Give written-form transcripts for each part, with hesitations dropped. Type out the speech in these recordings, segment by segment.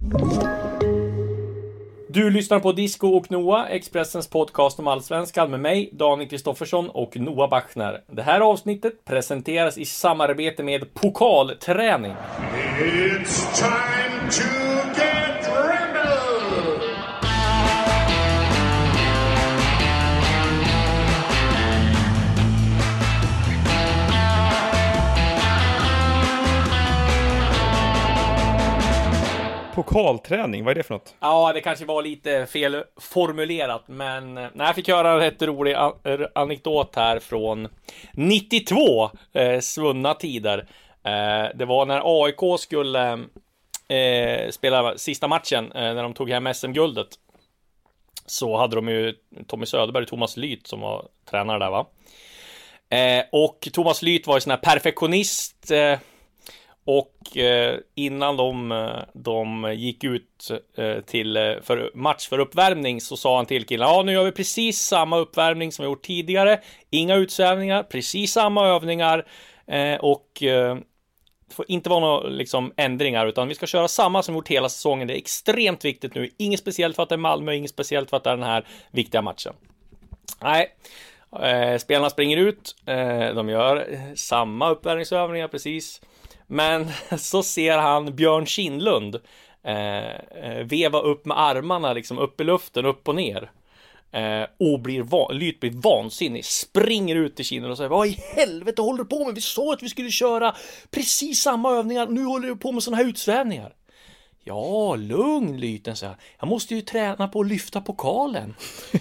Du lyssnar på Disco och Noah, Expressens podcast om allsvenskan med mig, Daniel Kristoffersson och Noah Bachner. Det här avsnittet presenteras i samarbete med Pokalträning. It's time to get rebel! Pokalträning, vad är det för något? Ja, det kanske var lite fel formulerat, men när jag fick höra en rätt rolig anekdot här från 92 svunna tider. Det var när AIK skulle spela sista matchen när de tog hem SM-guldet. Så hade de ju Tommy Söderberg och Thomas Lyth som var tränare där, va? Och Thomas Lyth var ju sån här perfektionist. Och innan de gick ut till match för uppvärmning så sa han till killarna: ja, nu gör vi precis samma uppvärmning som vi gjort tidigare. Inga utsvävningar, precis samma övningar. Och det får inte vara några liksom ändringar, utan vi ska köra samma som vi gjort hela säsongen. Det är extremt viktigt nu. Inget speciellt för att det är Malmö, inget speciellt för att det är den här viktiga matchen. Nej. Spelarna springer ut. De gör samma uppvärmningsövningar precis. Men så ser han Björn Kindlund veva upp med armarna liksom upp i luften, upp och ner. Och Lyth blir vansinnig, springer ut till Kindlund och säger: vad i helvete håller du på med? Vi sa att vi skulle köra precis samma övningar. Nu håller du på med såna här utsvävningar. Ja, lugn Lyth, säger jag måste ju träna på att lyfta pokalen.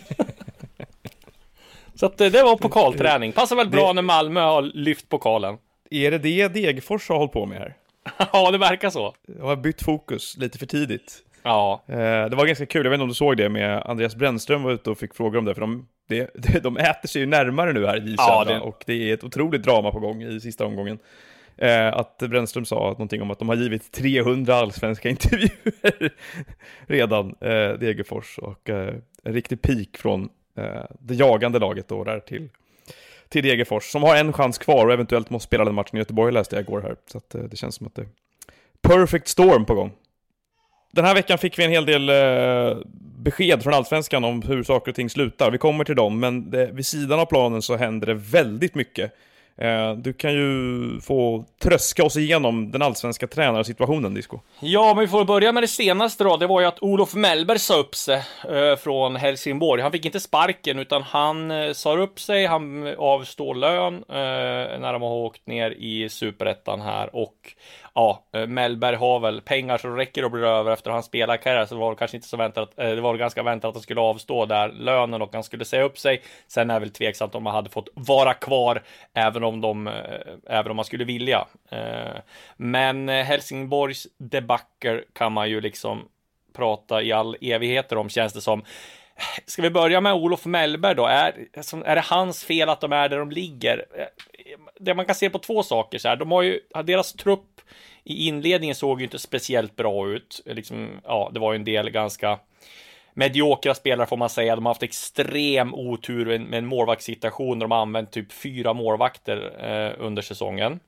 Så att det var pokalträning. Passar väl bra när Malmö har lyft pokalen. Är det Degerfors har hållit på med här? Ja, det verkar så. Jag har bytt fokus lite för tidigt. Ja. Det var ganska kul, jag vet inte om du såg det, med Andreas Brännström var ute och fick frågor om det. För de äter sig ju närmare nu här i Island, och det är ett otroligt drama på gång i sista omgången. Att Brännström sa någonting om att de har givit 300 allsvenska intervjuer redan, Degerfors. Och en riktig peak från det jagande laget då där till Degerfors, som har en chans kvar och eventuellt måste spela den matchen i Göteborg, läste jag igår här. Så att det känns som att det är perfect storm på gång. Den här veckan fick vi en hel del besked från allsvenskan om hur saker och ting slutar. Vi kommer till dem, men vid sidan av planen så händer det väldigt mycket. Du kan ju få tröska oss igenom den allsvenska tränarsituationen, Disco. Ja, men vi får börja med det senaste då. Det var ju att Olof Mellberg sa upp sig från Helsingborg. Han fick inte sparken, utan han sa upp sig. Han avstår lön när de har åkt ner i Superettan här. Och ja, Mellberg har väl pengar så räcker och blir över efter hans spelarkarriär. Så var det kanske inte så väntat. Det var ganska väntat att han skulle avstå där lönen och han skulle säga upp sig. Sen är väl tveksamt om man hade fått vara kvar även om man skulle vilja. Men Helsingborgs debacle kan man ju liksom prata i all evigheter om, känns det som. Ska vi börja med Olof Mellberg då? Är det hans fel att de är där de ligger? Det man kan se på två saker så här. Deras trupp i inledningen såg ju inte speciellt bra ut. Liksom, ja, det var ju en del ganska mediokra spelare får man säga. De har haft extrem otur med en målvaktssituation där de har använt typ 4 målvakter under säsongen.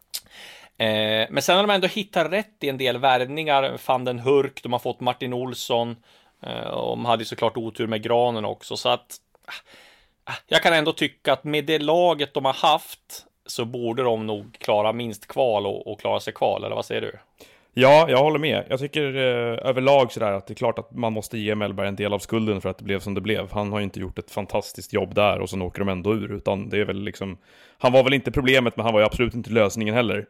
Men sen har de ändå hittat rätt i en del värvningar. Van den Hurk, de har fått Martin Olsson. Och de hade såklart otur med Granen också. Så att jag kan ändå tycka att med det laget de har haft så borde de nog klara minst kval och klara sig kval, eller vad säger du? Ja, jag håller med. Jag tycker överlag sådär att det är klart att man måste ge Mellberg en del av skulden för att det blev som det blev. Han har ju inte gjort ett fantastiskt jobb där och så åker de ändå ur, utan det är väl liksom, han var väl inte problemet, men han var ju absolut inte lösningen heller.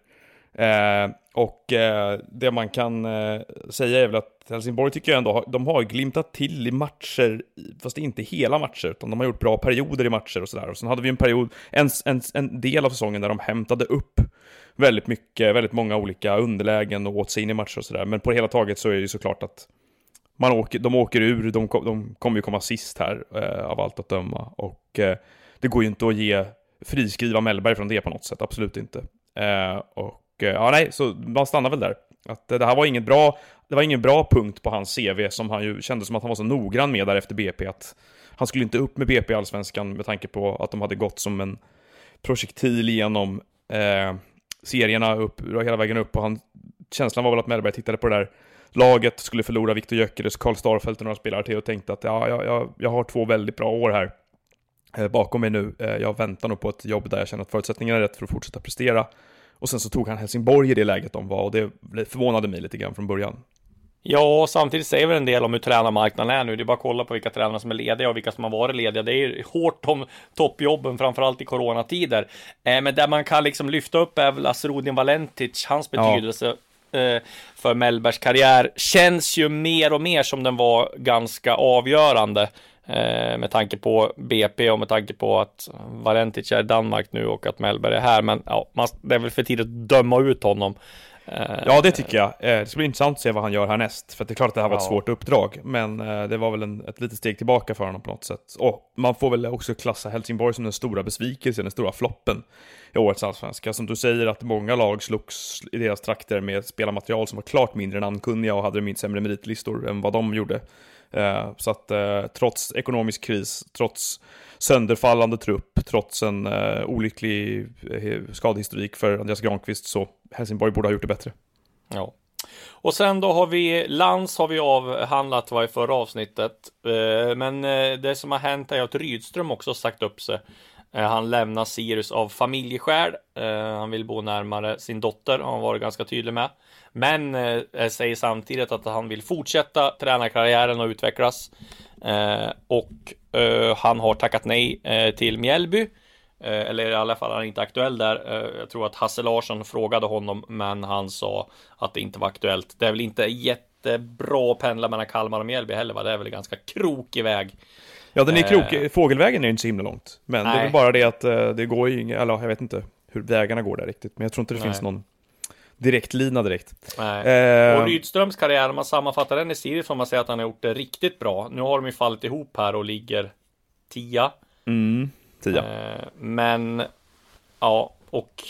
Det man kan säga är väl att Helsingborg tycker jag ändå de har glimtat till i matcher, fast det är inte hela matcher, utan de har gjort bra perioder i matcher och sådär. Och sen hade vi en period, en del av säsongen där de hämtade upp väldigt många olika underlägen och åt sig in i matcher och sådär. Men på det hela taget så är det ju såklart att de åker ur, de kommer ju komma sist här av allt att döma. Och det går ju inte att friskriva Mellberg från det på något sätt, absolut inte. Så man stannar väl där. Att det här var ingen bra punkt på hans CV, som han ju kände som att han var så noggrann med där efter BP, att han skulle inte upp med BP i Allsvenskan med tanke på att de hade gått som en projektil genom serierna upp, hela vägen upp, och känslan var väl att Mellberg tittade på det där laget skulle förlora Viktor Gyökeres, Karl Starfelt och några spelare till och tänkte att jag har 2 väldigt bra år här bakom mig nu. Jag väntar nog på ett jobb där jag känner att förutsättningarna är rätt för att fortsätta prestera. Och sen så tog han Helsingborg i det läget de var, och det förvånade mig lite grann från början. Ja, samtidigt säger vi en del om hur tränarmarknaden är nu. Det är bara att kolla på vilka tränare som är lediga och vilka som har varit lediga. Det är hårt om toppjobben, framförallt i coronatider. Men där man kan liksom lyfta upp är väl Asrodin Valentic, hans betydelse för Mellbergs karriär känns ju mer och mer som den var ganska avgörande. Med tanke på BP och med tanke på att Valentic är i Danmark nu och att Mellberg är här. Men ja, det är väl för tidigt att döma ut honom. Ja, det tycker jag. Det ska bli intressant att se vad han gör härnäst. För det är klart att det här var ett svårt uppdrag. Men det var väl ett litet steg tillbaka för honom på något sätt. Och man får väl också klassa Helsingborg som den stora besvikelsen, den stora floppen i årets allsvenska. Som du säger, att många lag slogs i deras trakter med spelarmaterial som var klart mindre namnkunniga och hade sämre meritlistor än vad de gjorde. Så att trots ekonomisk kris, trots sönderfallande trupp, trots en olycklig skadehistorik för Andreas Granqvist, så Helsingborg borde ha gjort det bättre. Ja. Och sen då har vi Lans har vi avhandlat i förra avsnittet. Men det som har hänt är att Rydström också sagt upp sig. Han lämnar Sirius av familjeskäl. Han vill bo närmare sin dotter, har han varit ganska tydlig med. Men säger samtidigt att han vill fortsätta tränarkarriären och utvecklas. Och han har tackat nej till Mjällby. Eller i alla fall är han inte aktuell där. Jag tror att Hasse Larsson frågade honom, men han sa att det inte var aktuellt. Det är väl inte jättebra att pendla mellan Kalmar och Mjällby heller, va? Det är väl ganska krokig väg. Ja, den är krokig. Fågelvägen är inte så himla långt. Men nej, det är väl bara det att det går ju eller jag vet inte hur vägarna går där riktigt. Men jag tror inte det finns någon direktlina direkt. Och Rydströms karriär, om man sammanfattar den i Sirius, får man säga att han har gjort det riktigt bra. Nu har de ju fallit ihop här och ligger 10. 10. Men ja, och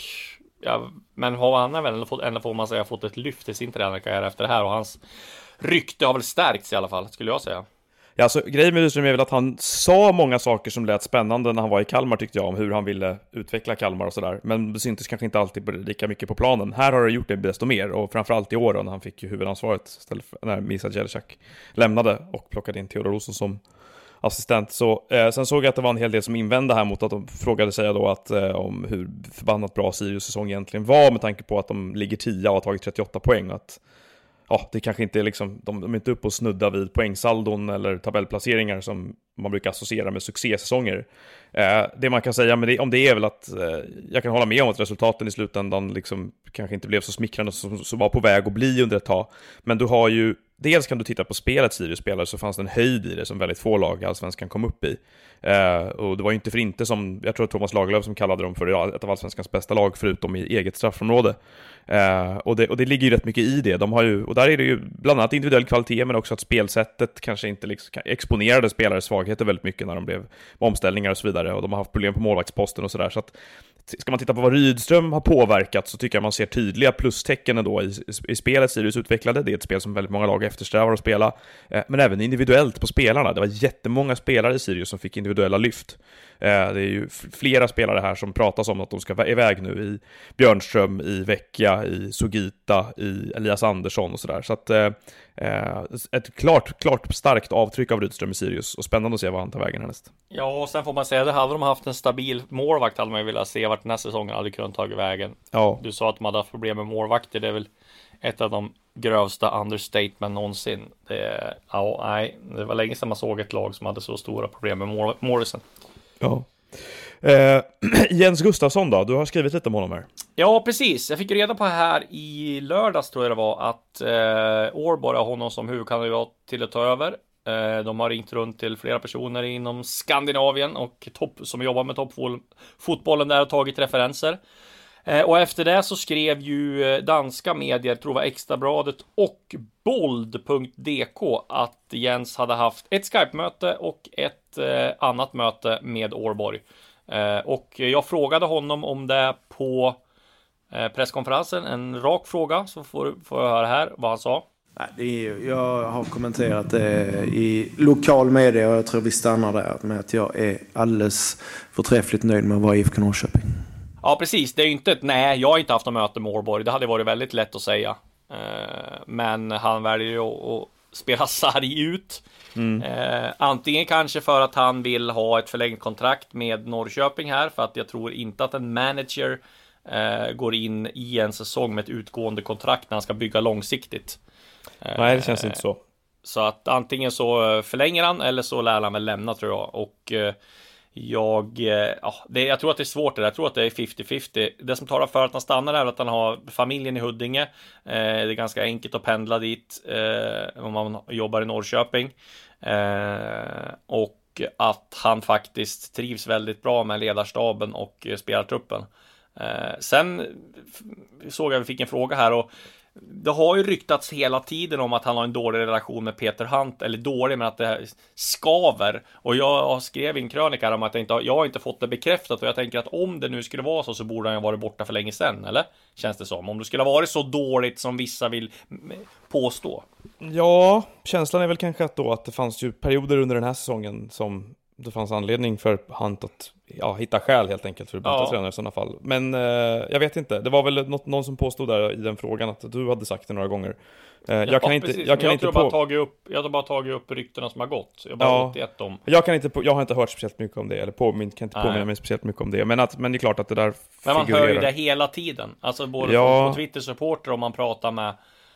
men har han väl ändå får man säga fått ett lyft i sin tränarkarriär efter det här, och hans rykte har väl stärkts i alla fall, skulle jag säga. Ja, alltså, grejen med Rydström är väl att han sa många saker som lät spännande när han var i Kalmar, tyckte jag, om hur han ville utveckla Kalmar och sådär. Men det syntes kanske inte alltid lika mycket på planen. Här har det gjort det desto mer, och framförallt i år när han fick huvudansvaret istället för när Misa Jelecek lämnade och plockade in Theodor Olsson som assistent. Så, sen såg jag att det var en hel del som invände här mot att de frågade sig då att, om hur förbannat bra Sirius säsong egentligen var, med tanke på att de ligger 10 och har tagit 38 poäng. Att det kanske inte är liksom, de är inte uppe och snudda vid poängsaldon eller tabellplaceringar som man brukar associera med succésäsonger. Det man kan säga om det är väl att jag kan hålla med om att resultaten i slutändan liksom kanske inte blev så smickrande som var på väg att bli under ett tag. Men du har ju, dels kan du titta på spelet Sirius spelare, så fanns det en höjd i det som väldigt få lag i Allsvenskan kom upp i. Och det var ju inte för inte som, jag tror att Thomas Lagerlöf som kallade dem för ett av Allsvenskans bästa lag, förutom i eget straffområde. Och det ligger ju rätt mycket i det. De har ju, och där är det ju bland annat individuell kvalitet, men också att spelsättet kanske inte liksom exponerade spelare svagheter väldigt mycket när de blev omställningar och så vidare, och de har haft problem på målvaktsposten och sådär. Så att ska man titta på vad Rydström har påverkat, så tycker jag man ser tydliga plustecken ändå i spelet Sirius utvecklade. Det är ett spel som väldigt många lag eftersträvar att spela, men även individuellt på spelarna. Det var jättemånga spelare i Sirius som fick individuella lyft. Det är ju flera spelare här som pratas om att de ska iväg nu, i Björnström, i Vecchia, i Sugita, i Elias Andersson och sådär. Så att ett klart starkt avtryck av Rydström i Sirius, och spännande att se vad han tar vägen härnäst. Ja, och sen får man säga att hade de haft en stabil målvakt hade man ju velat se vart den här säsongen hade kunnat ta vägen. Ja. Du sa att de hade haft problem med målvakter, det är väl ett av de grövsta understatement någonsin. Det var länge sedan man såg ett lag som hade så stora problem med målisen. Ja. Jens Gustafsson då, du har skrivit lite om honom här. Ja, precis. Jag fick reda på här i lördags, tror jag det var, att Årborg har honom som huvudkandidat till att ta över. De har ringt runt till flera personer inom Skandinavien och som jobbar med toppfotbollen där och tagit referenser. Och efter det så skrev ju danska medier, tror jag Extrabladet och bold.dk, att Jens hade haft ett Skype-möte och ett annat möte med Årborg. Och jag frågade honom om det på presskonferensen, en rak fråga, så får jag höra här vad han sa. Jag har kommenterat det i lokal media, och jag tror vi stannar där med att jag är alldeles förträffligt nöjd med att vara i IFK Norrköping. Ja, precis. Det är ju inte jag har inte haft något möte med Årborg. Det hade varit väldigt lätt att säga. Men han väljer ju att spela sarg ut. Antingen kanske för att han vill ha ett förlängt kontrakt med Norrköping här, för att jag tror inte att en manager går in i en säsong med ett utgående kontrakt när han ska bygga långsiktigt. Nej, det känns inte så. Så att antingen så förlänger han eller så lär han väl lämna, tror jag. Och jag tror att det är svårt det där. Jag tror att det är 50-50. Det som talar för att han stannar är att han har familjen i Huddinge. Det är ganska enkelt att pendla dit om man jobbar i Norrköping. Och att han faktiskt trivs väldigt bra med ledarstaben och spelartruppen. Sen såg jag vi fick en fråga här, och det har ju ryktats hela tiden om att han har en dålig relation med Peter Hunt, eller dålig, men att det skaver. Och jag skrev i en krönika om att jag har inte fått det bekräftat, och jag tänker att om det nu skulle vara så borde han ju varit borta för länge sedan, eller? Känns det som? Om det skulle ha varit så dåligt som vissa vill påstå. Ja, känslan är väl kanske att det fanns ju perioder under den här säsongen som det fanns anledning för Hunt att hitta skäl helt enkelt för att byta tränare i sådana fall. Men jag vet inte. Det var väl någon som påstod där i den frågan att du hade sagt det några gånger. Jag har bara tagit upp ryktena som har gått. Jag har bara återgett dem. Jag har inte hört speciellt mycket om det, eller kan inte påminna mig speciellt mycket om det. Men det är klart att det där men man hör ju det hela tiden. Alltså både på Twitter-supporter, om man pratar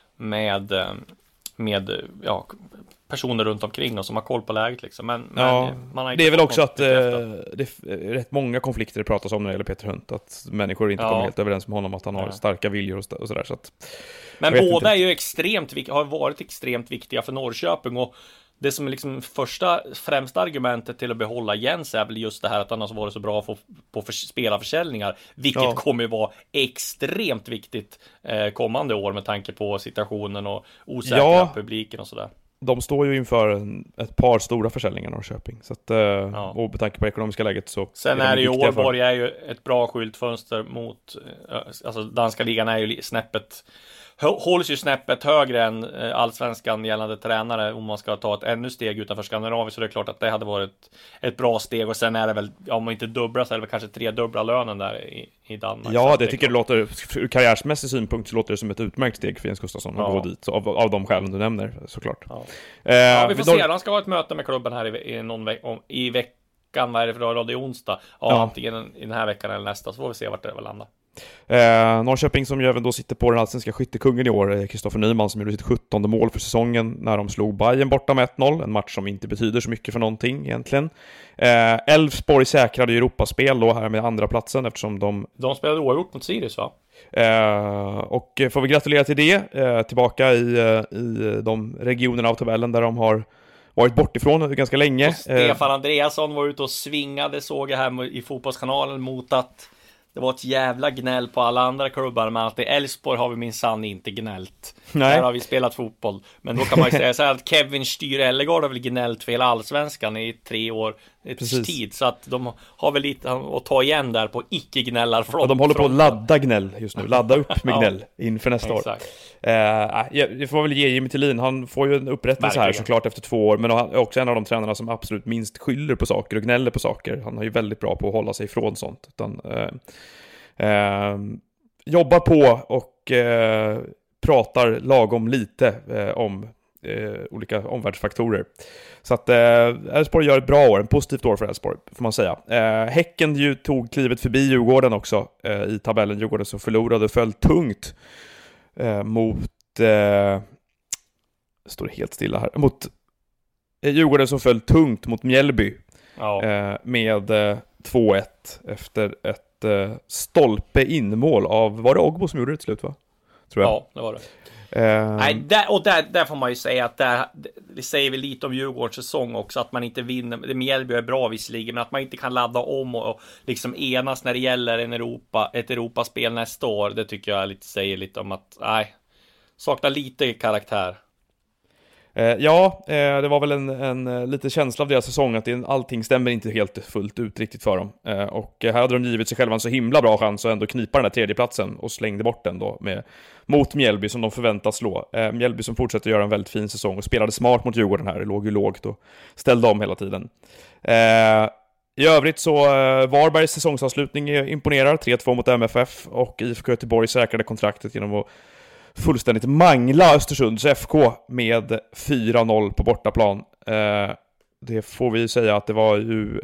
med personer runt omkring och som har koll på läget liksom. Men man har det är väl också att det är rätt många konflikter det pratas om när det gäller Peter Hunt, att människor inte kommer helt överens med honom, att han har starka viljor och sådär, så att, men båda är ju har varit extremt viktiga för Norrköping, och det som är liksom främsta argumentet till att behålla Jens är väl just det här att han har varit så bra på spelarförsäljningar, vilket kommer vara extremt viktigt kommande år med tanke på situationen och osäkra publiken och sådär. De står ju inför ett par stora försäljningar i Norrköping, så att, och med tanke på ekonomiska läget så. Sen är det ju Ålborg är ju ett bra skyltfönster mot, alltså danska ligan är ju hålls ju snäppet högre än allsvenskan gällande tränare om man ska ta ett ännu steg utanför Skandinavien, så det är klart att det hade varit ett bra steg. Och sen är det väl, om man inte dubbla så är det väl kanske 3-dubbla lönen där i Danmark. Ja, det tycker jag låter, ur karriärsmässig synpunkt så låter det som ett utmärkt steg för Jens Gustafsson att gå dit, av de skälen du nämner, såklart. Vi får se, han ska ha ett möte med klubben här i veckan, vad är det för dag? Det är onsdag. Antingen i den här veckan eller nästa, så får vi se vart det väl landar. Norrköping, som ju även då sitter på den allsvenska skyttekungen i år, Kristoffer Nyman, som gjorde sitt 17:e mål för säsongen när de slog Bayern borta med 1-0, en match som inte betyder så mycket för någonting egentligen. Elfsborg säkrade ju Europaspel då här med andra platsen, eftersom de spelade oavgjort mot Sirius, va? Och får vi gratulera till det, tillbaka i de regionerna av tabellen där de har varit bortifrån ganska länge. Och Stefan Andreasson var ute och svingade, såg jag här i Fotbollskanalen, mot att det var ett jävla gnäll på alla andra klubbar, men att i Elfsborg har vi minsann inte gnällt. Nej. Där har vi spelat fotboll. Men då kan man ju säga så här att Kevin Styr-Ellegård har väl gnällt för hela allsvenskan i 3 år tid. Så att de har väl lite att ta igen där på icke-gnällarfront. De håller på att ladda gnäll just nu. Ladda upp med gnäll inför nästa år. Jag får väl ge Jimmy Tillin. Han får ju en upprättelse här såklart efter 2 år. Men han är också en av de tränarna som absolut minst skyller på saker och gnäller på saker. Han är ju väldigt bra på att hålla sig ifrån sånt. Utan jobbar på och pratar lagom lite om olika omvärldsfaktorer. Så att Elfsborg gör ett bra år, en positivt år för Elfsborg, får man säga. Häcken ju tog klivet förbi Djurgården också i tabellen. Djurgården som förlorade föll tungt mot står helt stilla här, mot Djurgården som föll tungt mot Mjällby med 2-1 efter ett stolpe inmål av, var det Ogbo som gjorde det till slut, va? Tror jag. Ja, det var det. Nej, där får man ju säga att det säger väl lite om Djurgårdens säsong också, att man inte vinner. Mjällby är bra visserligen, men att man inte kan ladda om och liksom enas när det gäller ett Europaspel nästa år, det tycker jag säger lite om att saknar lite karaktär. Det var väl en lite känsla av deras säsong att allting stämmer inte helt fullt ut riktigt för dem. Och här hade de givit sig själva en så himla bra chans att ändå knipa den här 3:e platsen och slängde bort den då mot Mjällby som de förväntas slå. Mjällby som fortsätter göra en väldigt fin säsong och spelade smart mot Djurgården här, låg ju lågt och ställde om hela tiden. I övrigt så Varbergs säsongsavslutning imponerar, 3-2 mot MFF, och IFK Göteborg säkrade kontraktet genom att fullständigt mangla Östersunds FK med 4-0 på bortaplan. Det får vi säga att det var ju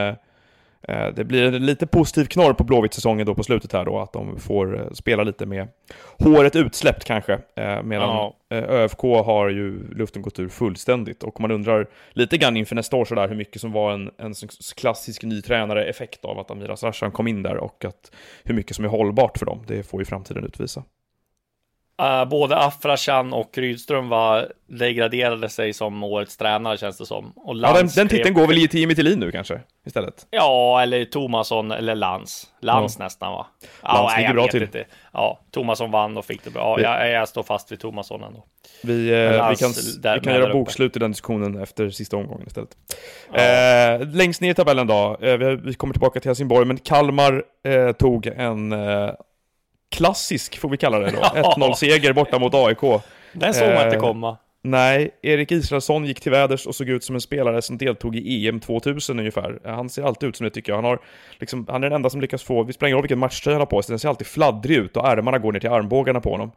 det blir en lite positiv knorr på Blåvitt-säsongen då på slutet här då, att de får spela lite med håret utsläppt kanske, medan ÖFK har ju luften gått ur fullständigt, och man undrar lite grann inför nästa år sådär hur mycket som var en klassisk ny tränare effekt av att Amiras Rashan kom in där, och att hur mycket som är hållbart för dem, det får ju framtiden utvisa. Både Afrashan och Rydström degraderade sig som årets tränare, känns det som. Och den titeln går väl till Jimmy Tillin nu kanske istället? Ja, eller Tomasson eller Lans nästan, va? Lans ligger bra till. Inte. Ja, Tomasson vann och fick det bra. Jag står fast vid Tomasson ändå. Vi kan göra bokslut i den diskussionen efter sista omgången istället. Längst ner i tabellen då, vi kommer tillbaka till Helsingborg, men Kalmar tog en klassisk, får vi kalla det då, 1-0-seger borta mot AIK. Den såg man inte komma. Nej, Erik Israelsson gick till väders och såg ut som en spelare som deltog i EM 2000 ungefär. Han ser alltid ut som det, tycker jag. Han är den enda som lyckas få, vi spelar ingen roll vilken matchtröja han har på sig, den ser alltid fladdrig ut och ärmarna går ner till armbågarna på honom.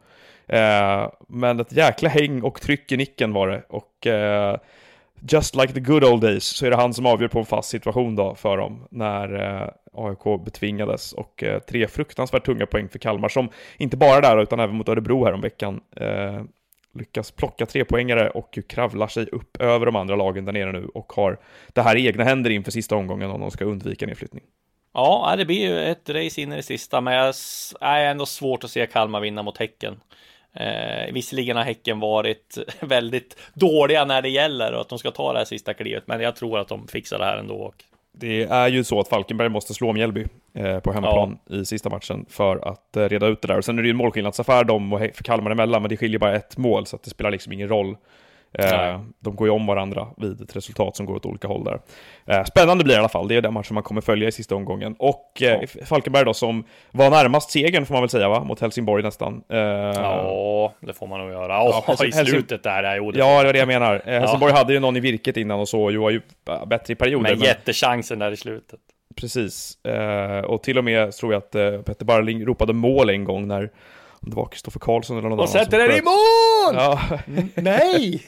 Men ett jäkla häng och tryck i nicken var det, och just like the good old days så är det han som avgör på en fast situation då för dem när AIK betvingades, och 3 fruktansvärt tunga poäng för Kalmar, som inte bara där utan även mot Örebro här om veckan lyckas plocka 3-poängare och kravlar sig upp över de andra lagen där nere nu, och har det här i egna händer inför sista omgången om de ska undvika nedflyttning. Ja, det blir ju ett race in i det sista, men jag är ändå svårt att se Kalmar vinna mot Häcken. Visserligen har Häcken varit väldigt dåliga när det gäller och att de ska ta det här sista klivet, men jag tror att de fixar det här ändå. Det är ju så att Falkenberg måste slå Mjällby på hemmaplan i sista matchen för att reda ut det där. Och sen är det ju en målskillnadsaffär de och för Kalmar emellan, men det skiljer bara ett mål, så att det spelar liksom ingen roll. De går ju om varandra vid ett resultat som går åt olika håll där. Spännande blir det i alla fall. Det är den matchen man kommer följa i sista omgången. Och Falkenberg då, som var närmast segern får man väl säga, va? Mot Helsingborg nästan. Ja, det får man nog göra. I slutet där. Ja, det är det jag menar. Helsingborg hade ju någon i virket innan och så, ju var ju bättre i perioder. Men jättechansen där i slutet. Precis. Och till och med tror jag att Petter Barling ropade mål en gång när det var Kristoffer Karlsson eller någon och sätter den i mål! Ja. Nej!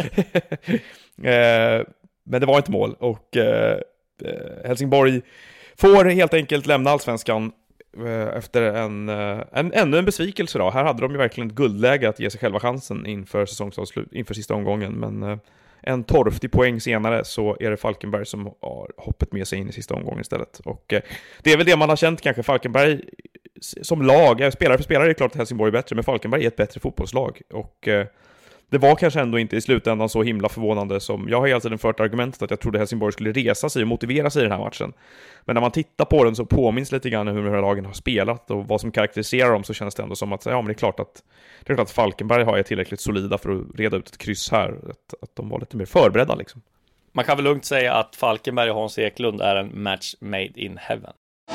Men det var inte mål, och Helsingborg får helt enkelt lämna Allsvenskan efter ännu en besvikelse då. Här hade de ju verkligen ett guldläge att ge sig själva chansen inför sista omgången, men en torftig poäng senare så är det Falkenberg som har hoppet med sig in i sista omgången istället. Och det är väl det man har känt kanske. Falkenberg som lag, spelare för spelare är det klart att Helsingborg är bättre, men Falkenberg är ett bättre fotbollslag, och det var kanske ändå inte i slutändan så himla förvånande som jag har hela tiden fört argumentet att jag trodde Helsingborg skulle resa sig och motivera sig i den här matchen. Men när man tittar på den så påminns lite grann hur de här lagen har spelat och vad som karaktäriserar dem, så känns det ändå som att men det är klart att Falkenberg har tillräckligt solida för att reda ut ett kryss här, att de var lite mer förberedda liksom. Man kan väl lugnt säga att Falkenberg och Hans Eklund är en match made in heaven.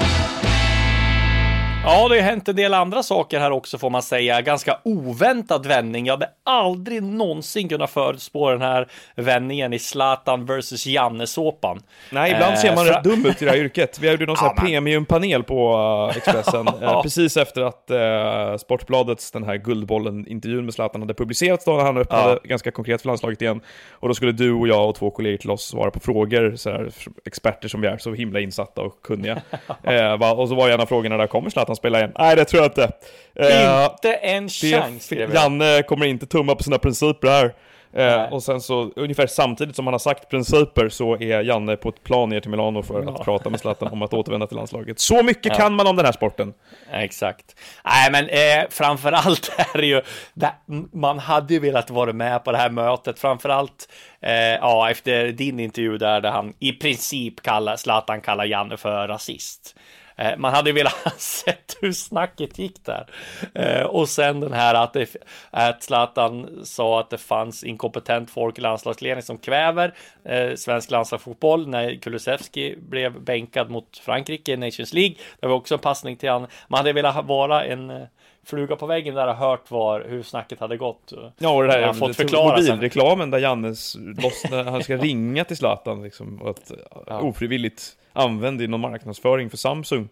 Ja, det har hänt en del andra saker här också, får man säga. Ganska oväntad vändning. Jag hade aldrig någonsin kunnat förutspå den här vändningen i Zlatan versus Janne-såpan. Nej, ibland ser man rätt dum ut i det här yrket. Vi gjorde någon sån här premiumpanel på Expressen precis efter att Sportbladets den här Guldbollen-intervjun med Zlatan hade publicerats då, när han öppnade ganska konkret för landslaget igen. Och då skulle du och jag och 2 kollegor till oss svara på frågor, så här, experter som vi är, så himla insatta och kunniga. Och så var en av frågorna där, kommer Zlatan spela igen? Nej, det tror jag inte. Inte en chans. Janne kommer inte tumma på sina principer här. Och sen så, ungefär samtidigt som han har sagt principer, så är Janne på ett plan ner till Milano för att prata med Zlatan om att återvända till landslaget. Så mycket kan man om den här sporten. Exakt. Nej, men framförallt är det ju man hade ju velat vara med på det här mötet. Framförallt efter din intervju där han i princip Zlatan kallar Janne för rasist. Man hade velat ha sett hur snacket gick där. Och sen den här att Zlatan sa att det fanns inkompetent folk i landslagsledningen som kväver svensk landslagsfotboll när Kulusevski blev bänkad mot Frankrike i Nations League. Det var också en passning till han. Man hade velat vara en fluga på väggen där och hört hur snacket hade gått. Ja, och det här fått förklara mobilreklamen där Jannes han ska ringa till Zlatan liksom, och att ofrivilligt använd i någon marknadsföring för Samsung.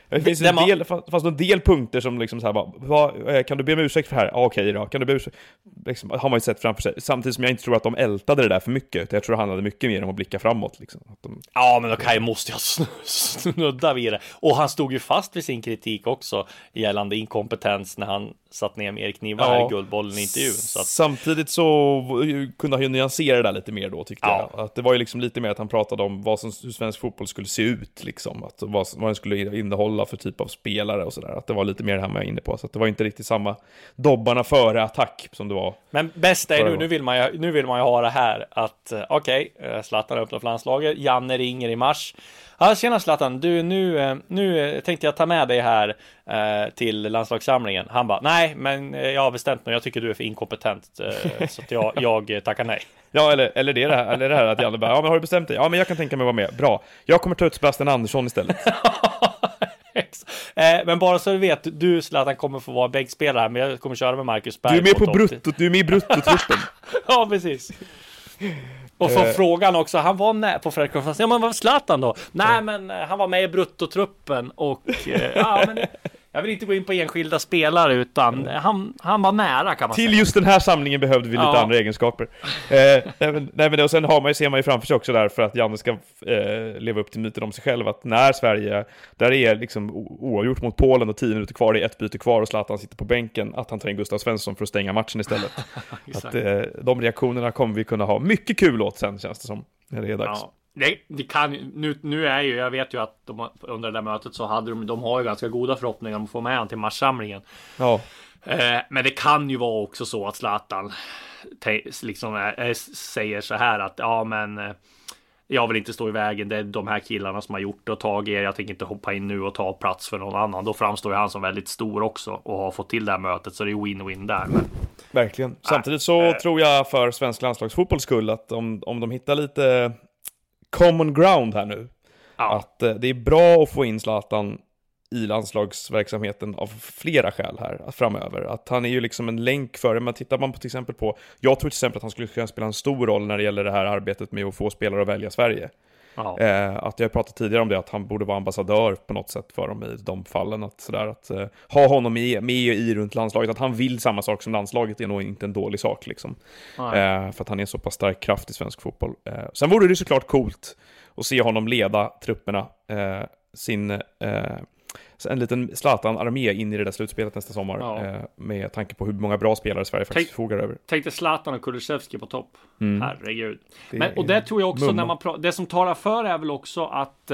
Det finns en del punkter som liksom så här kan du be om ursäkt för det här? Ja, okej då. Kan du be om ursäkt? Liksom, har man ju sett framför sig. Samtidigt som jag inte tror att de ältade det där för mycket. Jag tror det handlade mycket mer om att blicka framåt liksom. Ja, men okej, måste jag snudda vid det. Och han stod ju fast vid sin kritik också gällande inkompetens när han satt ner med Erik Niva i Guldbollen-intervjun. Så att... Samtidigt så kunde han ju nyansera det där lite mer då, tyckte jag. Att det var ju liksom lite mer att han pratade om hur svensk fotboll skulle se ut liksom. Att vad den skulle innehålla för typ av spelare och sådär. Att det var lite mer det här med jag inne på. Så att det var inte riktigt samma dobbarna före attack som det var. Men bästa är nu vill man ju ha det här att Zlatan öppnar för landslaget. Janne ringer i mars. Ja, tjena Zlatan, du, nu tänkte jag ta med dig här till landslagssamlingen. Han bara, nej, men jag har bestämt mig, jag tycker du är för inkompetent, så att jag tackar nej. Ja, eller det här att Janne bara, ja men har du bestämt dig? Ja, men jag kan tänka mig att vara med. Bra, jag kommer ta ut Sebastian Andersson istället. Men bara så du vet, du Zlatan kommer få vara bänkspelare här, men jag kommer köra med Marcus Berg. Du är med på bruttot, du är med i bruttotruppen. Ja, precis. Och så frågan också, han var med på Fredrik. Ja, men vad var Zlatan då? Nej, men han var med i bruttotruppen och men jag vill inte gå in på enskilda spelare, utan han var nära, kan man säga. Till just den här samlingen behövde vi lite andra egenskaper. Och sen ser man ju framför sig också där, för att Janne ska leva upp till myten om sig själv, att när Sverige, där är liksom oavgjort mot Polen och 10 minuter kvar, det är ett byte kvar och Zlatan sitter på bänken, att han tar in Gustav Svensson för att stänga matchen istället. Att de reaktionerna kommer vi kunna ha mycket kul åt sen, känns det som, när det är dags. Ja. Det kan nu är ju, jag vet ju att under det där mötet så hade de har ju ganska goda förhoppningar om att få med han till marssamlingen. Ja. Men det kan ju vara också så att Zlatan liksom säger så här att jag vill inte stå i vägen, det är de här killarna som har gjort det och tagit er, jag tänker inte hoppa in nu och ta plats för någon annan. Då framstår ju han som väldigt stor också och har fått till det här mötet, så det är win-win där. Men... Verkligen. Samtidigt så tror jag för svensk landslagsfotbolls skull att om de hittar lite common ground här nu, att det är bra att få in Zlatan i landslagsverksamheten av flera skäl här framöver. Att han är ju liksom en länk för det. Men tittar man på till exempel på, jag tror till exempel att han skulle kunna spela en stor roll när det gäller det här arbetet med att få spelare att välja Sverige. Att jag pratat tidigare om det, att han borde vara ambassadör på något sätt för dem i de fallen, att ha honom med i runt landslaget, att han vill samma sak som landslaget är nog inte en dålig sak liksom. För att han är en så pass stark kraft i svensk fotboll. Sen vore det såklart coolt att se honom leda trupperna, en liten Zlatan-armé in i det där slutspelet nästa sommar, med tanke på hur många bra spelare Sverige faktiskt förfogar över. Tänkte Zlatan och Kulusevski på topp. Herregud. Och det tror jag också, när det som talar för är väl också att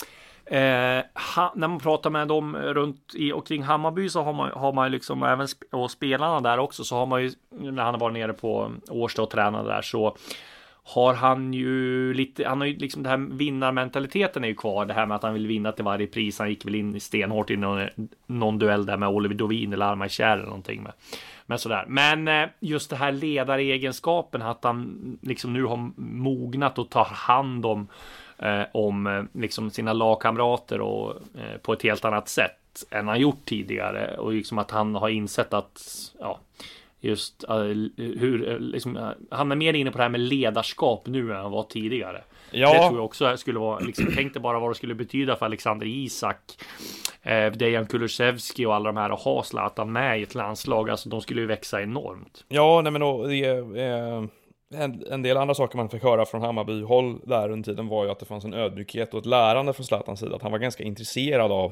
när man pratar med dem runt i och kring Hammarby, så har man liksom även och spelarna där också, så har man ju, när han har varit nere på Årsta och tränat där, så har han ju liksom det här vinnarmentaliteten är ju kvar, det här med att han vill vinna till varje pris. Han gick väl in stenhårt i någon duell där med Oliver Dovin eller Armai Kjär eller någonting med sådär. Men just det här ledaregenskapen, att han liksom nu har mognat och tar hand om liksom sina lagkamrater och på ett helt annat sätt än han gjort tidigare, och liksom att han har insett att just hur liksom, han är mer inne på det här med ledarskap nu än han var tidigare. Det tror jag också skulle vara liksom, tänkte bara vad det skulle betyda för Alexander Isak, Dejan Kulusevski och alla de här, att ha Zlatan med i ett landslag. Alltså de skulle ju växa enormt. Ja, nej, men en del andra saker man fick höra från Hammarby-håll där under tiden var ju att det fanns en ödmjukhet och ett lärande från Zlatans sida, att han var ganska intresserad av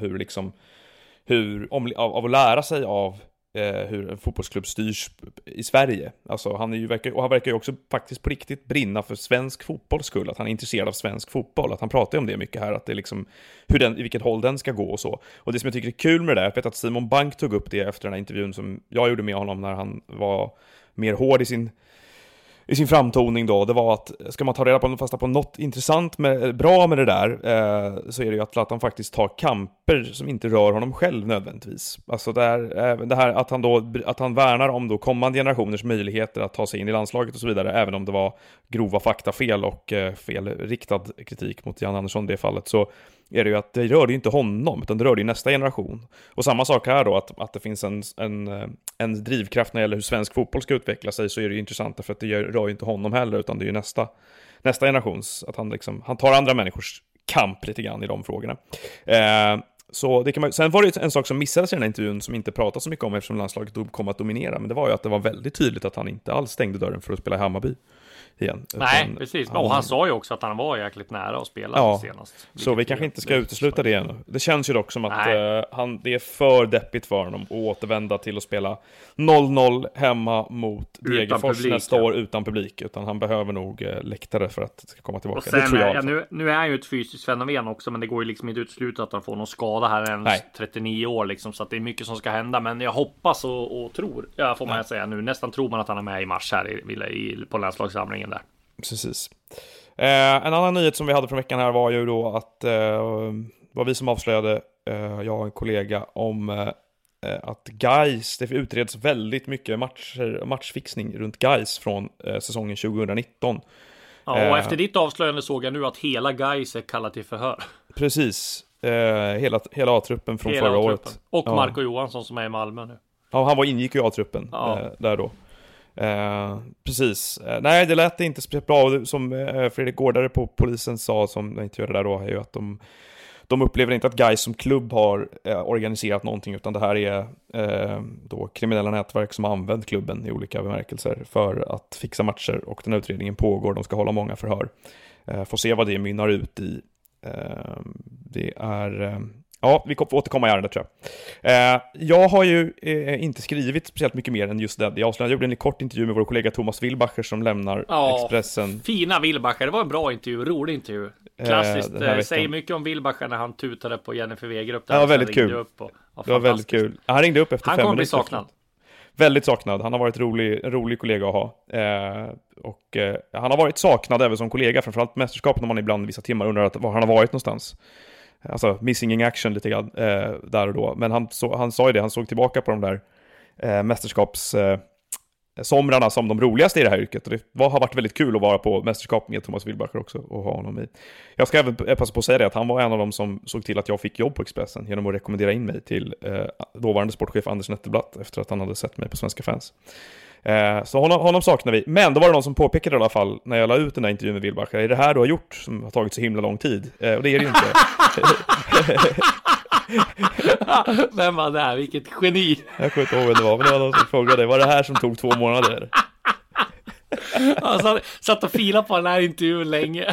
av att lära sig av hur en fotbollsklubb styrs i Sverige. Alltså han verkar ju också faktiskt på riktigt brinna för svensk fotbolls skull, att han är intresserad av svensk fotboll, att han pratar om det mycket här, att det är liksom i vilket håll den ska gå och så. Och det som jag tycker är kul med det där, jag vet att Simon Bank tog upp det efter den här intervjun som jag gjorde med honom när han var mer hård i sin framtoning då, det var att ska man ta reda på något intressant bra med det där, så är det ju att Zlatan faktiskt tar kamper som inte rör honom själv nödvändigtvis. Alltså det här att han värnar om då kommande generationers möjligheter att ta sig in i landslaget och så vidare, även om det var grova faktafel och felriktad kritik mot Jan Andersson i det fallet, så är det ju att det rör ju inte honom, utan det rör ju nästa generation. Och samma sak här då, att det finns en drivkraft när det gäller hur svensk fotboll ska utveckla sig, så är det ju intressant för att det rör ju inte honom heller, utan det är ju nästa generations, att han tar andra människors kamp lite grann i de frågorna. Så det kan man, sen var det en sak som missades i den här intervjun som inte pratas så mycket om eftersom landslaget kom att dominera, men det var ju att det var väldigt tydligt att han inte alls stängde dörren för att spela i Hammarby igen. Nej, precis. Och han sa ju också att han var jäkligt nära att spela senast. Så vi kanske inte ska utesluta det än. Det känns ju dock som att det är för deppigt för honom att återvända till att spela 0-0 hemma mot Degerfors nästa år utan publik. Utan han behöver nog läktare för att komma tillbaka. Sen, det tror jag. Nu är han ju ett fysiskt fenomen också, men det går ju liksom inte utesluta att han får någon skada här än 39 år liksom, så att det är mycket som ska hända. Men jag hoppas och tror, får man säga nu, nästan tror man att han är med i mars här på landslagssamlingen där. Precis. En annan nyhet som vi hade från veckan här var ju då att var vi som avslöjade, jag och en kollega, om att Gais, det utreds väldigt mycket matchfixning runt Gais från säsongen 2019. Ja, och efter ditt avslöjande såg jag nu att hela Gais är kallat till förhör. Precis, hela A-truppen från förra året. Och Marco Johansson som är i Malmö nu. Ja, han ingick i A-truppen där då. Precis. Nej, det lät inte speciellt bra. Som Fredrik Gårdare på polisen sa, som inte gör det där då, är ju att de upplever inte att Gais som klubb har organiserat någonting, utan det här är då kriminella nätverk som har använt klubben i olika bemärkelser för att fixa matcher, och den här utredningen pågår. De ska hålla många förhör. Får se vad det mynnar ut i. Det är... Ja, vi kommer återkomma i ärendet, tror jag. Jag har ju inte skrivit speciellt mycket mer än just det. Jag gjorde en kort intervju med vår kollega Thomas Wilbacher som lämnar Expressen. Fina Wilbacher, det var en bra intervju, rolig intervju. Klassiskt, säger mycket om Wilbacher när han tutade på Jennifer Wegerup. Ja, väldigt kul. Det var väldigt kul. Han ringde upp efter 5 minuter. Han kommer bli saknad. Väldigt saknad. Han har varit en rolig kollega att ha. Och han har varit saknad även som kollega, framförallt mästerskapet, när man ibland vissa timmar undrar var han har varit någonstans. Alltså missing in action lite grann där och då. Men han sa ju det, han såg tillbaka på de där mästerskapssomrarna som de roligaste i det här yrket. Och det har varit väldigt kul att vara på mästerskap med Thomas Wilbacher också och ha honom i. Jag ska även passa på att säga det, att han var en av dem som såg till att jag fick jobb på Expressen genom att rekommendera in mig till dåvarande sportchef Anders Nettelblatt efter att han hade sett mig på Svenska Fans. Så honom saknar vi. Men då var det någon som påpekade i alla fall när jag la ut den där intervjun med Wilbacher: är det här du har gjort som har tagit så himla lång tid? Och det är det ju inte. Vem var det här? Vilket geni. Jag kommer inte ihåg vem det var, men det var någon som frågade: var det här som tog 2 månader? Alltså, satt och filade på den här intervjun länge.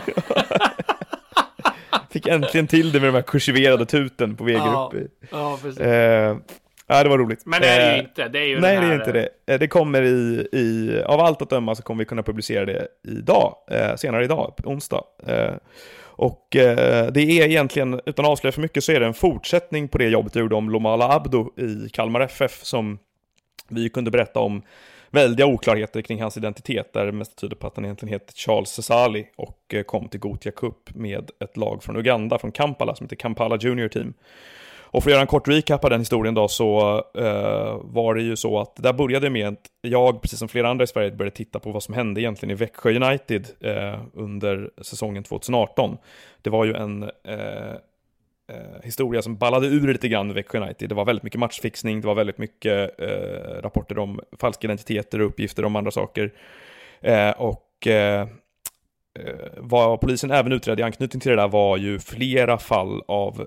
Fick äntligen till det med de här kursiverade tuten på vägen upp i. Ja, precis. Ja, det var roligt. Men det är det ju inte. Det är ju nej, det är inte det. Det kommer av allt att döma så kommer vi kunna publicera det idag. Senare idag, på onsdag. Och det är egentligen, utan att avslöja för mycket, så är det en fortsättning på det jobbet jag gjorde om Lomala Abdo i Kalmar FF, som vi kunde berätta om väldiga oklarheter kring hans identitet, där det mest tyder på att han egentligen heter Charles Sesali och kom till Gothia Cup med ett lag från Uganda, från Kampala, som heter Kampala Junior Team. Och för att göra en kort recap av den historien då, så var det ju så att där började med att jag, precis som flera andra i Sverige, började titta på vad som hände egentligen i Växjö United under säsongen 2018. Det var ju en historia som ballade ur lite grann i Växjö United. Det var väldigt mycket matchfixning, det var väldigt mycket rapporter om falska identiteter och uppgifter om andra saker. Vad polisen även utredde i anknytning till det där var ju flera fall av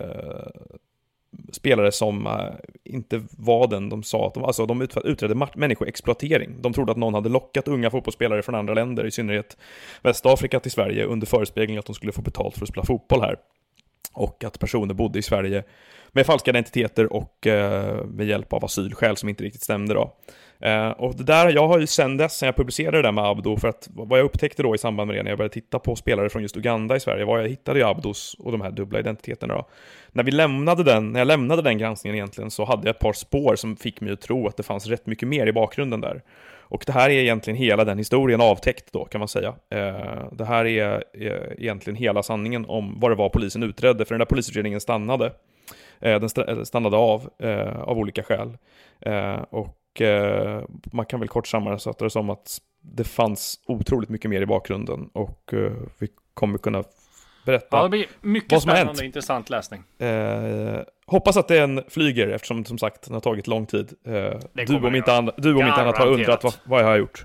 spelare som inte var den de sa att de utredde människoexploatering. De trodde att någon hade lockat unga fotbollsspelare från andra länder, i synnerhet Västafrika, till Sverige under förespegling att de skulle få betalt för att spela fotboll här. Och att personer bodde i Sverige med falska identiteter och med hjälp av asylskäl som inte riktigt stämde då. Och det där, jag har ju sen jag publicerade det där med Abdo, för att vad jag upptäckte då i samband med det när jag började titta på spelare från just Uganda i Sverige, var jag hittade ju Abdos och de här dubbla identiteterna då. När jag lämnade den granskningen egentligen, så hade jag ett par spår som fick mig att tro att det fanns rätt mycket mer i bakgrunden där. Och det här är egentligen hela den historien avtäckt då, kan man säga. Det här är egentligen hela sanningen om vad det var polisen utredde, för den där polisutredningen stannade. Den stannade av olika skäl. Och man kan väl kort sammanfatta det som att det fanns otroligt mycket mer i bakgrunden, och vi kommer kunna berätta det blir mycket spännande och intressant läsning. Hoppas att den flyger, eftersom som sagt den har tagit lång tid. Du om inte annat har undrat vad jag har gjort.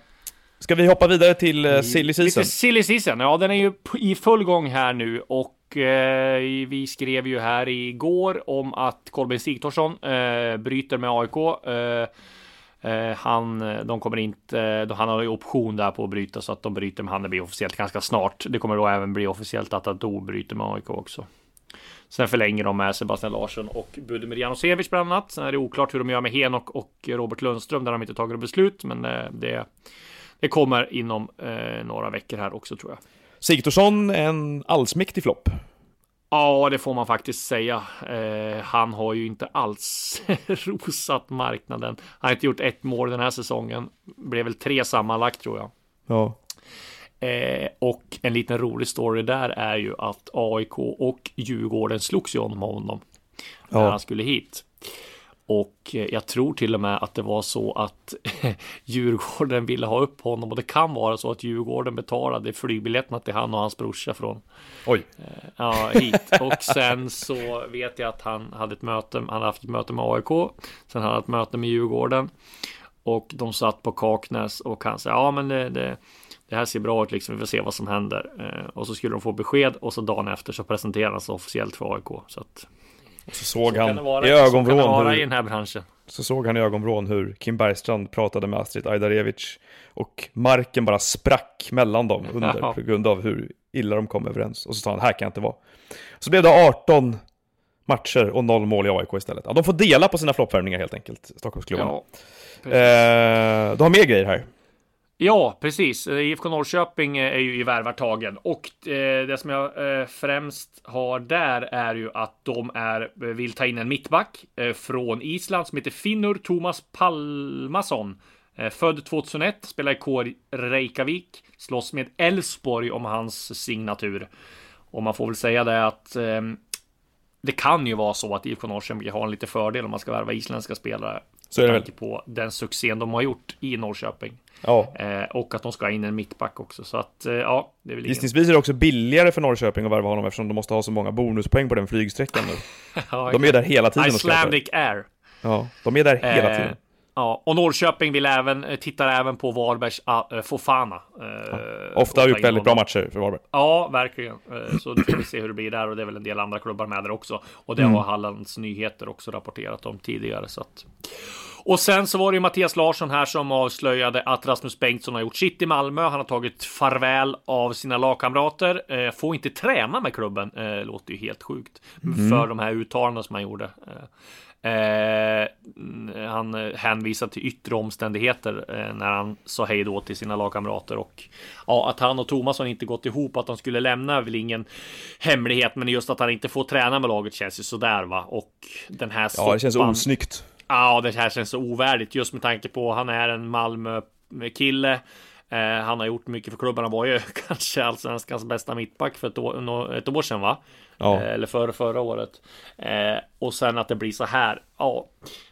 Ska vi hoppa vidare till silly season? Lite silly season, ja, den är ju i full gång här nu, och vi skrev ju här igår om att Kolbeinn Sigthorsson bryter med AIK. De kommer inte, han har ju option där på att bryta, så att de bryter med han. Det blir officiellt ganska snart. Det kommer då även bli officiellt att Ado bryter med AIK också. Sen förlänger de med Sebastian Larsson och Budimir Janosevic bland annat. Sen är det oklart hur de gör med Henok och Robert Lundström, där de inte tagit beslut, men det kommer inom några veckor här också, tror jag. Sigthorsson, en allsmäktig flopp. Ja, det får man faktiskt säga. Han har ju inte alls rosat marknaden. Han har inte gjort 1 mål den här säsongen. Blev väl 3 sammanlagt, tror jag. Ja. Och en liten rolig story där är ju att AIK och Djurgården slogs ju om honom när han skulle hit. Och jag tror till och med att det var så att Djurgården ville ha upp honom, och det kan vara så att Djurgården betalade flygbiljetterna till han och hans brorsa från hit. Och sen så vet jag att han hade haft ett möte med AIK, sen hade han ett möte med Djurgården, och de satt på Kaknäs och han sa, ja men det här ser bra ut liksom, vi får se vad som händer. Och så skulle de få besked, och så dagen efter så presenterades officiellt för AIK. Så att så såg han i ögonvrån i den här branschen. Så såg han i ögonvrån hur Kim Bergstrand pratade med Astrid Ajdarevic, och marken bara sprack mellan dem på grund av hur illa de kom överens. Och så sa han, här kan jag inte vara. Så blev det 18 matcher och 0 mål i AIK istället. Ja, de får dela på sina floppvärvningar helt enkelt, Stockholmsklubbarna. Du har mer grejer här. Ja, precis. IFK Norrköping är ju i värvartagen, och det som jag främst har där är ju att de vill ta in en mittback från Island som heter Finnur Thomas Palmason. Född 2001, spelar i KR Reykjavik, slåss med Elfsborg om hans signatur. Och man får väl säga det att det kan ju vara så att IFK Norrköping har en lite fördel om man ska värva isländska spelare. Så är det väl på den succén de har gjort i Norrköping. Ja. Och att de ska in en mittback också. Så att, ja, det är väl gissningsvis är det också billigare för Norrköping att värva honom, eftersom de måste ha så många bonuspoäng på den flygsträckan nu. De är där hela tiden. Icelandic Air. Ja, de är där hela tiden. Ja, och Norrköping tittar även på Varbergs Fofana. Ofta har gjort väldigt bra matcher för Varberg. Ja, verkligen. Så får vi se hur det blir där, och det är väl en del andra klubbar med där också. Och det har Hallands Nyheter också rapporterat om tidigare. Så att. Och sen så var det ju Mattias Larsson här som avslöjade att Rasmus Bengtsson har gjort sitt i Malmö. Han har tagit farväl av sina lagkamrater. Får inte träna med klubben. Låter ju helt sjukt för de här uttalandena som han gjorde. Han hänvisade till yttre omständigheter när han sa hej då till sina lagkamrater, och ja, att han och Thomasson inte gått ihop, att de skulle lämna, väl ingen hemlighet, men just att han inte får träna med laget känns ju sådär, va? Och den här soppan, det känns osnyggt. Ja, det här känns så ovärdigt, just med tanke på han är en Malmö-kille. Han har gjort mycket för klubben. Han var ju kanske allsvenskans bästa mittback för ett år sedan, va? Ja. Eller förra året. Och sen att det blir så här. Ja,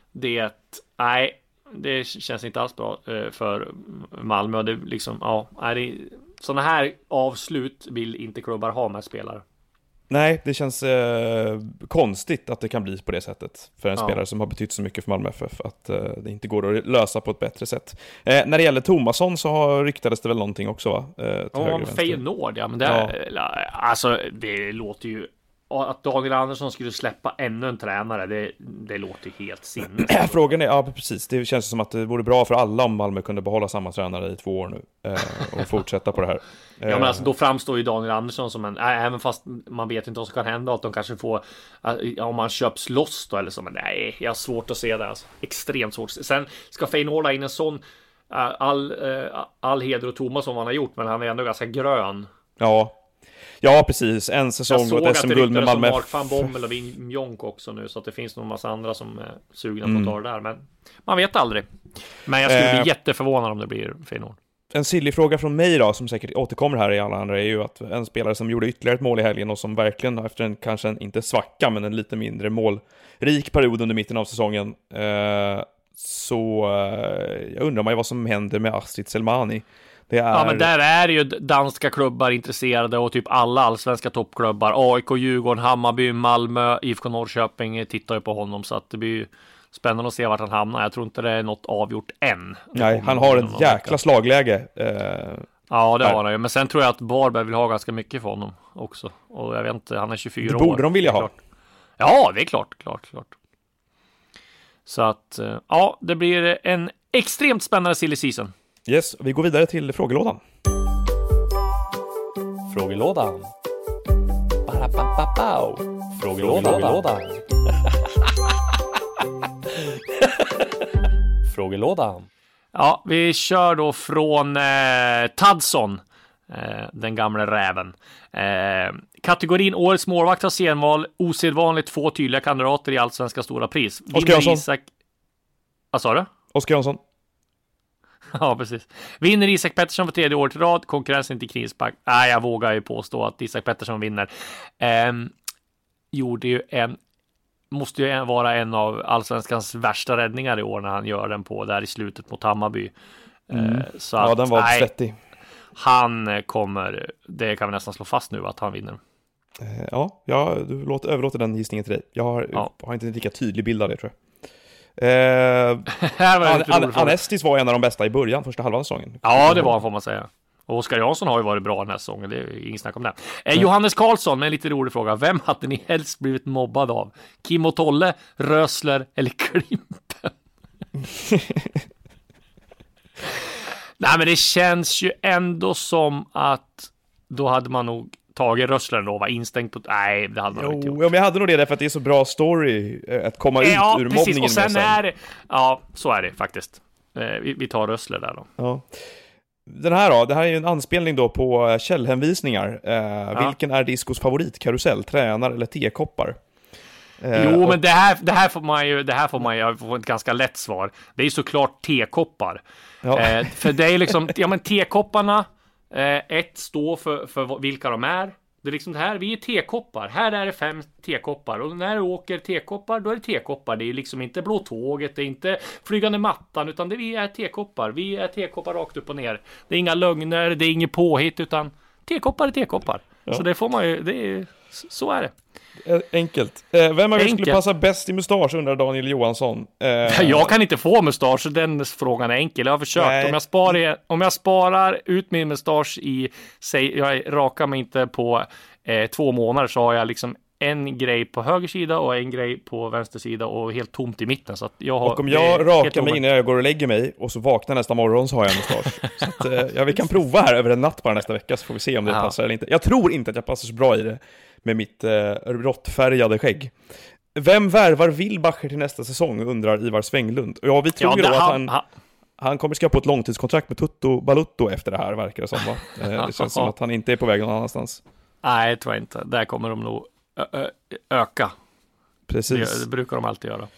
det känns inte alls bra för Malmö. Det liksom, sådana här avslut vill inte klubbar ha med spelare. Nej, det känns konstigt att det kan bli på det sättet för en spelare som har betytt så mycket för Malmö FF, att det inte går att lösa på ett bättre sätt. När det gäller Thomasson så ryktades det väl någonting också, va? Feyenoord, ja, men alltså det låter ju att Daniel Andersson skulle släppa ännu en tränare, det låter ju helt sinnes. Frågan är, ja precis, det känns som att det vore bra för alla om Malmö kunde behålla samma tränare i 2 år nu och fortsätta på det här. Ja, men alltså då framstår ju Daniel Andersson som även fast man vet inte vad som kan hända, att de kanske får, om man köps loss då eller så, men nej, jag har svårt att se det, alltså. Extremt svårt. Sen ska Feyenoord in en sån all heder och Thomas som han har gjort, men han är ändå ganska grön. Ja, precis. En säsong och ett SM-guld med Malmö. Jag såg att det ryktades om Mark van Bommel och Wim Jonk också nu, så att det finns nog en massa andra som är sugna på att ta det där, men man vet aldrig. Men jag skulle bli jätteförvånad om det blir Feyenoord. En sillig fråga från mig då, som säkert återkommer här i alla andra, är ju att en spelare som gjorde ytterligare ett mål i helgen och som verkligen efter en kanske inte svacka, men en lite mindre målrik period under mitten av säsongen, så jag undrar vad som händer med Astrid Selmani. Ja, men där är ju danska klubbar intresserade, och typ alla allsvenska toppklubbar, AIK, Djurgården, Hammarby, Malmö, IFK Norrköping tittar ju på honom, så att det blir ju spännande att se vart han hamnar. Jag tror inte det är något avgjort än. Nej, han har ett jäkla slagläge. Ja, det har han ju. Men sen tror jag att Varberg vill ha ganska mycket för honom också. Och jag vet inte, han är 24 år. Det borde de vilja ha. Ja, det är klart. Så att, ja, det blir en extremt spännande silly season. Yes, vi går vidare till frågelådan. Frågelådan. Frågelådan. Frågelådan. Ja, vi kör då från Tadson, den gamla räven. Kategorin Årets målvakt har senval osedvanligt 2 tydliga kandidater i Allsvenska stora pris. Oskar Jansson. Vad sa du? Oskar Jansson. Ja, precis. Vinner Isak Pettersson för 3:e året i rad. Konkurrensen till Knisback. Nej, jag vågar ju påstå att Isak Pettersson vinner. Gjorde ju måste ju vara en av Allsvenskans värsta räddningar i år när han gör den på där i slutet mot Hammarby. Så ja, att, den var svettig. Han kommer, det kan vi nästan slå fast nu att han vinner. Ja, du överlåter den gissningen till dig. Jag har inte en lika tydlig bild av det, tror jag. Anestis var en av de bästa i början, första halvan säsongen. Ja, det var han, får man säga. Och Oskar Jansson har ju varit bra den här säsongen, det är ingen snack om det. Johannes Karlsson med en lite rolig fråga. Vem hade ni helst blivit mobbad av? Kim och Tolle, Rösler eller Klimpen? Nej, men det känns ju ändå som att då hade man nog tagit Rösler då, var instängd på... Nej, det hade man inte gjort. Men jag hade nog det därför att det är så bra story att komma ut ur precis. mobbningen. Och sen är det... Ja, så är det faktiskt. Vi tar Rösler där då. Ja. Den här då, det här är ju en anspelning då på källhänvisningar. Vilken är Discos favoritkarusell? Tränar eller tekoppar? Men det här får man ju få ett ganska lätt svar. Det är såklart tekoppar. Ja. För det är liksom, tekopparna står för vilka de är. Det är liksom det här, vi är tekoppar. Här är det 5 tekoppar. Och när du åker tekoppar, då är det tekoppar. Det är liksom inte blå tåget, det är inte flygande mattan, utan vi är tekoppar. Vi är tekoppar rakt upp och ner. Det är inga lögner, det är inget påhitt, utan tekoppar är tekoppar. Ja. Så det får man ju, så är det. Enkelt. Vem av er skulle passa bäst i mustasch, undrar Daniel Johansson. Jag kan inte få mustasch, så den frågan är enkel. Jag har försökt. Om jag sparar ut min mustasch jag rakar mig inte på 2 månader, så har jag liksom en grej på höger sida och en grej på vänster sida och helt tomt i mitten. Så att och om jag rakar mig innan jag går och lägger mig och så vaknar nästa morgon, så har jag mustasch. Så att, vi kan prova här över en natt bara nästa vecka, så får vi se om det passar eller inte. Jag tror inte att jag passar så bra i det med mitt råttfärgade skägg. Vem värvar Wilbacher till nästa säsong, undrar Ivar Svänglund. Ja, vi tror ju då att han kommer skriva på ett långtidskontrakt med Tutto Balutto efter det här, verkar det som, va? Det känns som att han inte är på väg någon annanstans. Nej, jag tror inte. Där kommer de nog öka. Precis. Det brukar de alltid göra.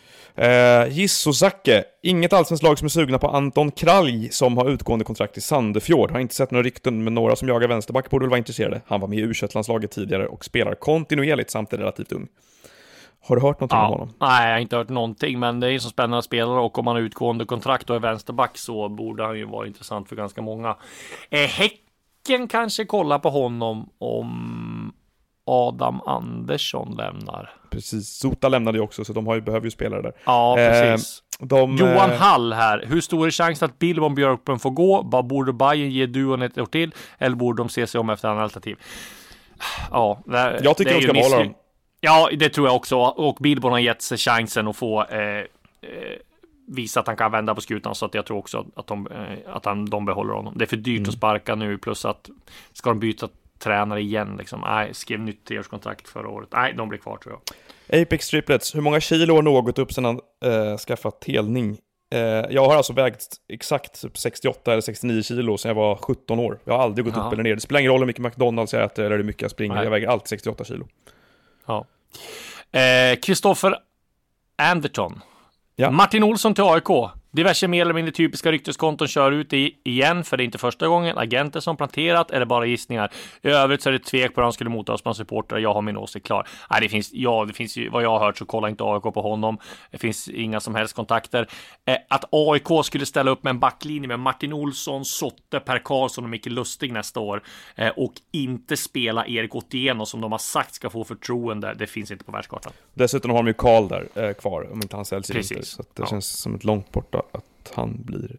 Zacke. Inget allsvenskt lag som är sugna på Anton Kralj, som har utgående kontrakt i Sandefjord. Har inte sett några rykten, men några som jagar vänsterback borde väl vara intresserade. Han var med i U21-landslaget tidigare och spelar kontinuerligt samt är relativt ung. Har du hört någonting om honom? Nej, jag har inte hört någonting, men det är en så spännande spelare, och om han har utgående kontrakt och är vänsterback så borde han ju vara intressant för ganska många. Häcken kanske kolla på honom om Adam Andersson lämnar. Precis, Sota lämnade ju också, så de behöver ju spelare där. Ja, precis. Johan Hall här. Hur stor är chansen att Billborn Björkman får gå? Borde Bayern ge duon ett år till? Eller borde de se sig om efter en alternativ? Ja, jag tycker de ska behålla dem. Ja, det tror jag också. Och Billborn har gett sig chansen att få visa att han kan vända på skutan, så att jag tror också att de behåller honom. Det är för dyrt att sparka nu, plus att ska de byta tränare igen liksom. Nej, skrev nytt 3-årskontrakt förra året. Nej, de blir kvar, tror jag. Apex Triplets. Hur många kilo har något gått upp sedan han skaffat telning? Jag har alltså vägt exakt 68 eller 69 kilo sedan jag var 17 år. Jag har aldrig gått upp eller ner. Det spelar ingen roll hur mycket McDonalds jag äter eller hur mycket jag springer. Nej. Jag väger alltid 68 kilo. Ja. Kristoffer Anderton. Ja. Martin Olsson till AIK. Diverse mer eller mindre typiska rykteskonton kör ut igen, för det är inte första gången. Agenter som planterat eller bara gissningar. I övrigt så är det tvek på hur han skulle motas bland supportrar. Jag har min åsikt klar. Nej, det finns ju, vad jag har hört så kollar inte AIK på honom. Det finns inga som helst kontakter. Att AIK skulle ställa upp med en backlinje med Martin Olsson, Sotte, Per Karlsson och Micke Lustig nästa år och inte spela Erik Otieno som de har sagt ska få förtroende, det finns inte på världskartan. Dessutom har de ju Karl där kvar, om inte han säljs. Precis. Så det känns som ett långt borta att han blir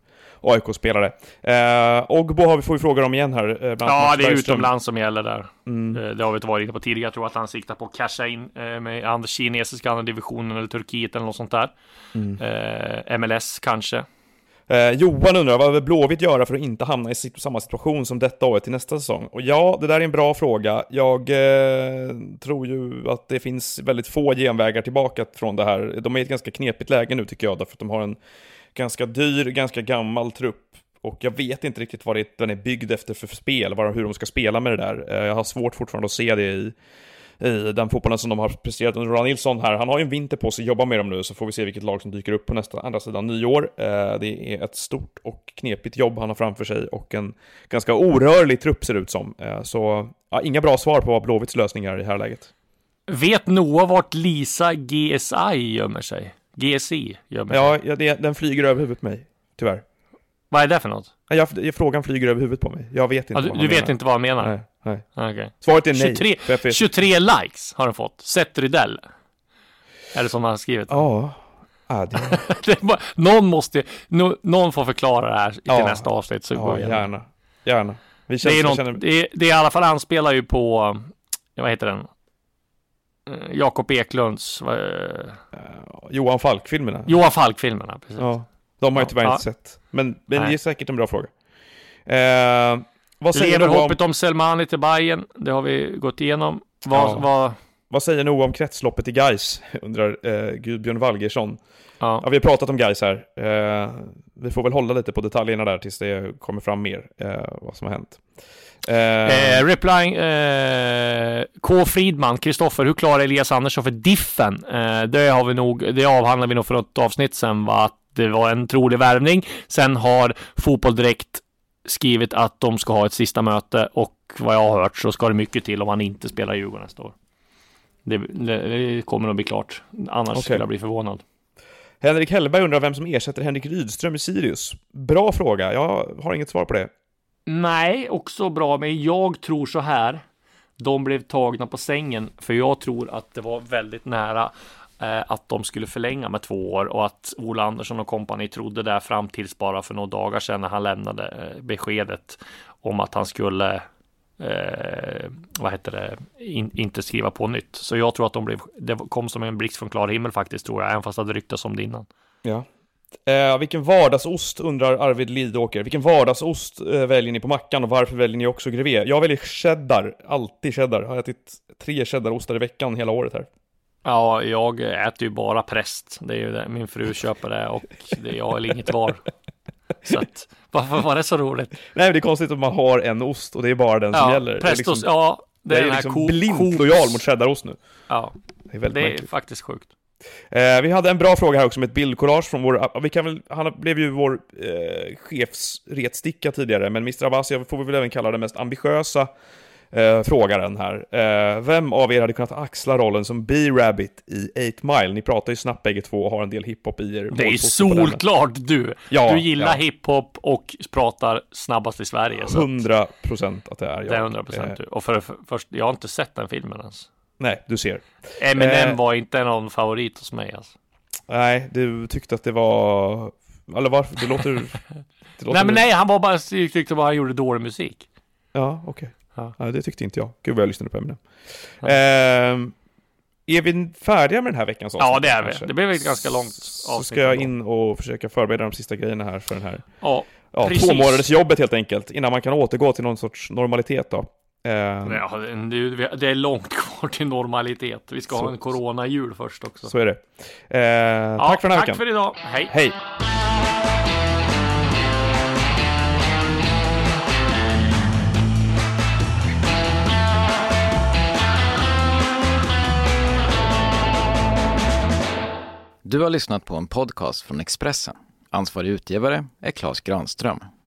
AIK-spelare. Ogbo får vi frågor om igen här. Ja, det är utomlands som gäller där. Det har vi inte varit inne på tidigare. Jag tror att han siktar på att casha in med andra kinesiska andra divisionen eller Turkiet eller något sånt där. MLS kanske. Johan undrar, vad vill Blåvitt göra för att inte hamna i samma situation som detta året till nästa säsong? Och ja, det där är en bra fråga. Jag tror ju att det finns väldigt få genvägar tillbaka från det här. De är i ett ganska knepigt läge nu tycker jag, därför att de har en ganska dyr, ganska gammal trupp. Och jag vet inte riktigt vad den är byggd efter för spel, hur de ska spela med det där. Jag har svårt fortfarande att se det i den fotbollen som de har presterat under Roland Nilsson här. Han har ju en vinter på sig att jobba med dem nu, så får vi se vilket lag som dyker upp på andra sidan nyår. Det är ett stort och knepigt jobb han har framför sig och en ganska orörlig trupp ser det ut som. Så ja, inga bra svar på vad Blåvitts lösningar i det här läget. Vet Noah vart Lisa GSI gömmer sig? GSI gömmer sig? Ja, den flyger över huvudet på mig, tyvärr. Vad är det för något? Frågan flyger över huvudet på mig. Jag vet inte du vet inte vad han menar? Nej. Okay. Svaret är nej. 23 likes har han fått. Seth Rydell. Är det som han har skrivit? Ja. Någon får förklara det här till nästa avsnitt. Så går gärna. Det är i alla fall, han spelar ju på, vad heter den? Jakob Eklunds Johan Falk-filmerna. Precis. Ja, de har jag tyvärr inte sett. Men det är säkert en bra fråga. Vad säger Lever hoppet om Selmani till Bayern? Det har vi gått igenom. Vad säger Noah om kretsloppet i Gais? Undrar Gudbjörn Valgersson. Ja, vi har pratat om Gais här. Vi får väl hålla lite på detaljerna där tills det kommer fram mer vad som har hänt. Replying K. Fridman, Kristoffer, hur klarar Elias Andersson för diffen? Det avhandlar vi nog för ett avsnitt sen, att det var en trolig värvning. Sen har Fotboll Direkt skrivit att de ska ha ett sista möte, och vad jag har hört så ska det mycket till om han inte spelar i Djurgården nästa år. Det kommer att bli klart. Annars skulle jag bli förvånad. Henrik Hellberg undrar vem som ersätter Henrik Rydström i Sirius. Bra fråga, jag har inget svar på det. Nej, också bra, men jag tror så här. De blev tagna på sängen, för jag tror att det var väldigt nära att de skulle förlänga med 2 år, och att Ola Andersson och kompani trodde där fram tills bara för några dagar sedan när han lämnade beskedet om att han skulle inte skriva på nytt. Så jag tror att det kom som en blixt från klar himmel faktiskt, tror jag, även fast det ryktas om det innan. Ja. Vilken vardagsost, undrar Arvid Lidåker. Vilken vardagsost väljer ni på mackan, och varför väljer ni också Grevé? Jag väljer cheddar, alltid cheddar. Jag har ätit 3 cheddarostar i veckan hela året här. Ja, jag äter ju bara präst. Det är ju det. Min fru köper det, och jag har inget var. Så att, varför var det så roligt? Nej, det är konstigt att man har en ost och det är bara den som gäller. Prästost, det är liksom blint lojal mot cheddarost nu. Ja, det är faktiskt sjukt. Vi hade en bra fråga här också med ett bildkollage från han blev ju vår chefsretsticka tidigare, men Mr. Abbasi får vi väl även kalla det mest ambitiösa frågaren här. Vem av er hade kunnat axla rollen som B-Rabbit i 8 Mile? Ni pratar ju snabbt bägge två och har en del hiphop i er. Det är solklart du gillar hiphop och pratar snabbast i Sverige. 100% att det är jag. Det är 100% du. Och först, jag har inte sett den filmen ens. Nej, du ser. Eminem var inte någon favorit hos mig alltså. Nej, du tyckte att det var... Eller varför? Det låter... Nej, han var bara tyckte bara han gjorde dålig musik. Ja, okej. Ja, det tyckte inte jag. Gud vad jag lyssnade på Eminem. Är vi färdiga med den här veckans avsnitt? Ja, det är vi. Det blev ett ganska långt avsnitt. Så ska jag in och försöka förbereda de sista grejerna här för den här. Ja, 2 månaders jobbet helt enkelt, innan man kan återgå till någon sorts normalitet då. Det är långt kvar till normalitet. Vi ska ha en corona-jul först också. Så är det. Tack för den här veckan. Tack för idag. Hej. Hej. Du har lyssnat på en podcast från Expressen. Ansvarig utgivare är Claes Granström.